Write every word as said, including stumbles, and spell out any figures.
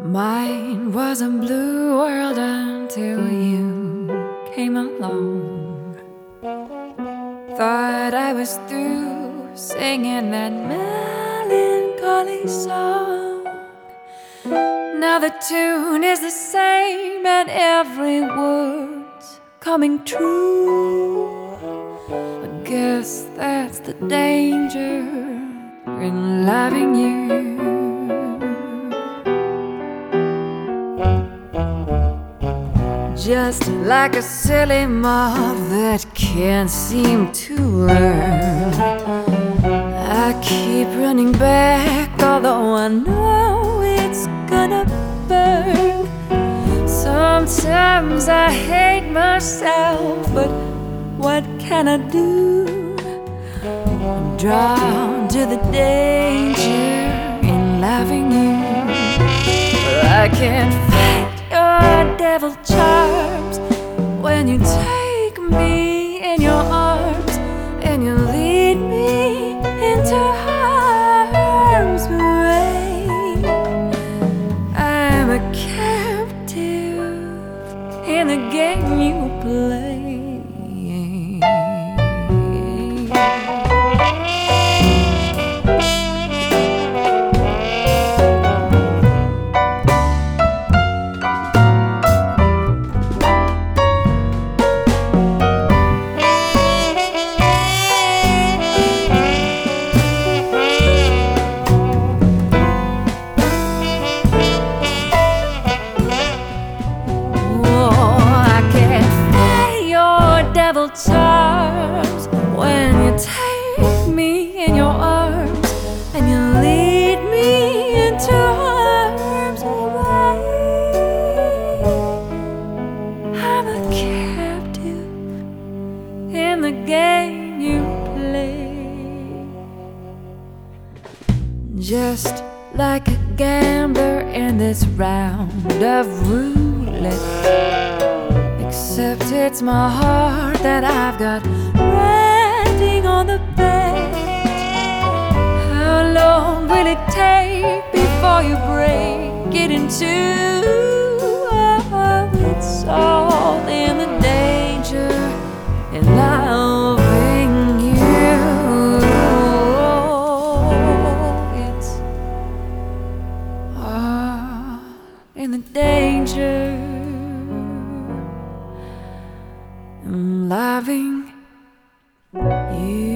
Mine was a blue world until you came along. Thought I was through singing that melancholy song. Now the tune is the same and every word's coming true. I guess that's the danger in loving you. Just like a silly moth that can't seem to learn, I keep running back, although I know it's gonna burn. Sometimes I hate myself, but what can I do? I'm drawn to the danger in loving you, but I can't fight your devil charms when you take me in your arms and you lead me into harm's way. I'm a captive in the game you play. Devil charms when you take me in your arms and you lead me into harm's way. I'm a captive in the game you play, just like a gambler in this round of roulette. Except it's my heart that I've got riding on the bed. How long will it take before you break it in two? Oh, it's all in the danger in loving you. It's all in the danger. I'm loving you.